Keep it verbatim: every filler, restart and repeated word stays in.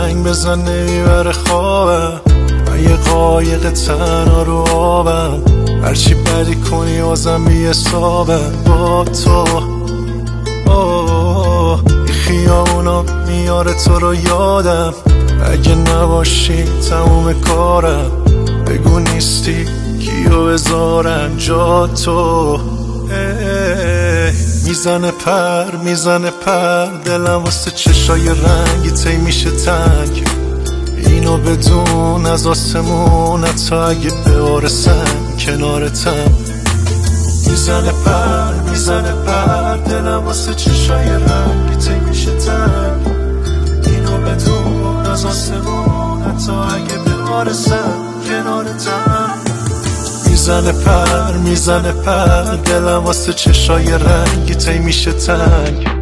زنگ بزن نمیبره خوابم، من یه قایق تنها رو آبم، هرچی بدی کنی بازم بی حسابم با تو. اوه این خیابونا میاره تو رو یادم، اگه نباشی تموم کارم، بگو نیستی کیو بذارم جا تو. میزنه پر میزنه پر دلم واسه چشای رنگی تی میشه تنگ، اینو بدون از آسمون حتی اگه ببارسم کنارتم. میزنه پر میزنه پر دلم واسه چشای رنگی تی میشه تنگ، اینو بدون از آسمون حتی اگه ببارسم کنارتم. میزنه پر میزنه پر دلم واسه چشای رنگی تی میشه تنگ،